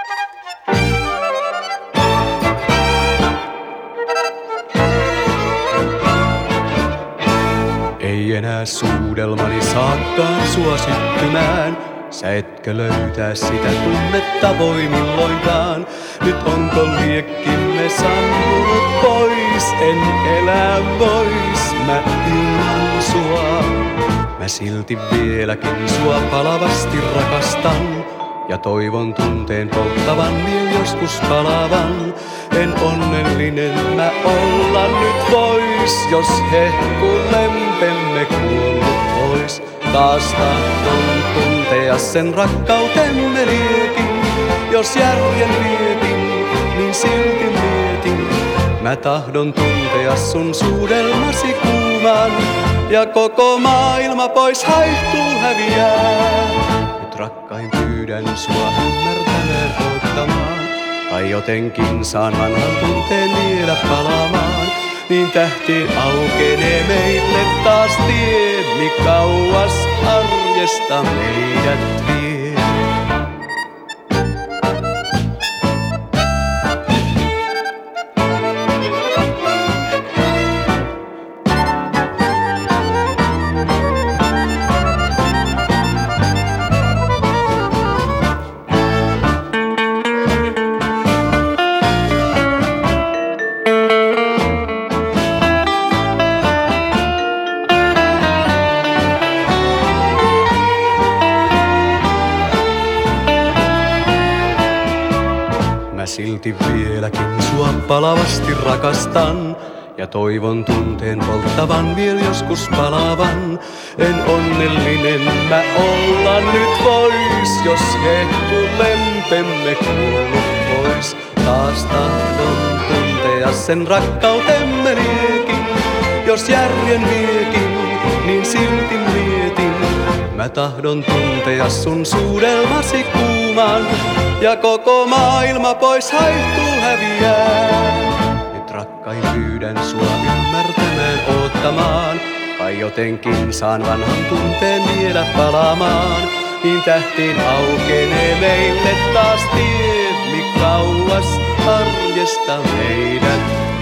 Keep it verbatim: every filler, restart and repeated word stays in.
Ei enää suudelmani saakkaan sua syttymään. Sä etkö löytää sitä tunnetta voimilloinkaan. Nyt onko liekkimme sammunut pois? En elää vois mä ilman sua. Mä silti vieläkin sua palavasti rakastan. Ja toivon tunteen polttavan vielä joskus palavan. En onnellinen mä olla nyt vois, jos hehku lempemme kuollut pois. Taas tahdon tuntea sen rakkautemme liekin. Jos järjen vietin, niin silti mietin. Mä tahdon tuntea sun suudelmasi kuuman. Ja koko maailma pois haihtuu häviää. Nyt rakkain pyydän sua ymmärtämään ottamaan. Tai jotenkin saan vanhan tunteen vielä palaamaan. Niin tähti aukenee meille taas tie, niin kauas arjesta meidät vie. Silti vieläkin sua palavasti rakastan. Ja toivon tunteen polttavan vielä joskus palavan. En onnellinen mä olla nyt vois, jos hehku lempemme kuollut pois. Taas tahdon tuntea sen rakkautemme liekin. Jos järjen viekin, niin silti mietin. Mä tahdon tuntea sun suudelmasi kuuman. Ja koko maailma pois haihtuu häviää. Nyt rakkain pyydän sua ymmärtämään ottamaan. Kai jotenkin saan vanhan tunteen vielä palaamaan. Niin tähtiin aukenee meille taas tie, niin kauas arjesta meidät